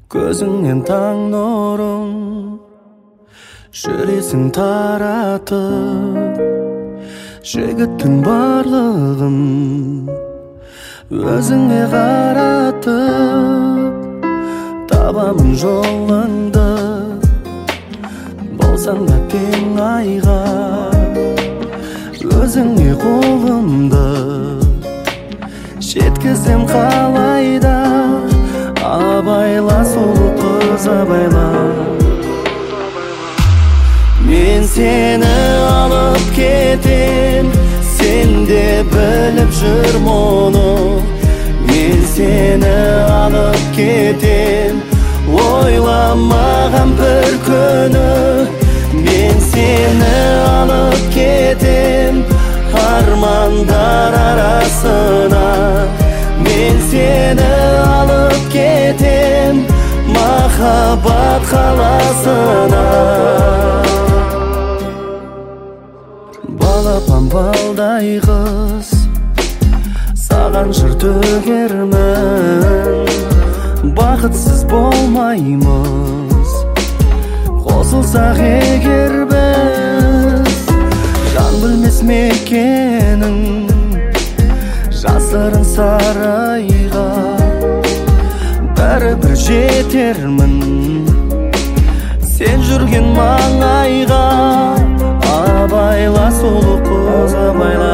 Көзіңнен таң нұрын жүресің таратып, жігіттің барлығын өзіңе қаратып, табамын жолыңды болсаң да тең айға, өзіңе қолымды жеткізем қалайда. Абайла сұлу қыз, абайла. Мен сені алып кетем, сен де біліп жүр мұны. Мен сені алып кетем, ойламаған бір күні. Мен сені алып кетем, армандар арасына. Мен сені алып кетем, махаббат қаласына. Балапан балдай қыз, саған жыр төгермін. Бақытсыз болмаймыз, қосылсақ егер біз. Жан білмес мекенің жасырын сарайға, бәрібір жетермін сен жүрген маңайға. Абайла сұлу қыз, абайла.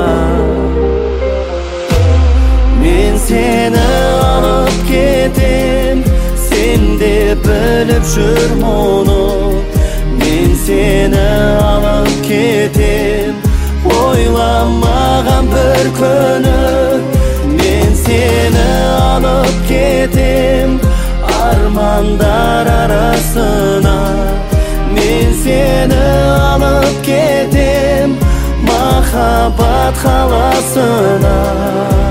Мен сені алып кетем, сен де біліп жүр мұны. Мен сені алып кетем, ойламаған бір күні. Мен сені алып кетем, армандар арасына. Мен сені алып кетем, махаббат қаласына.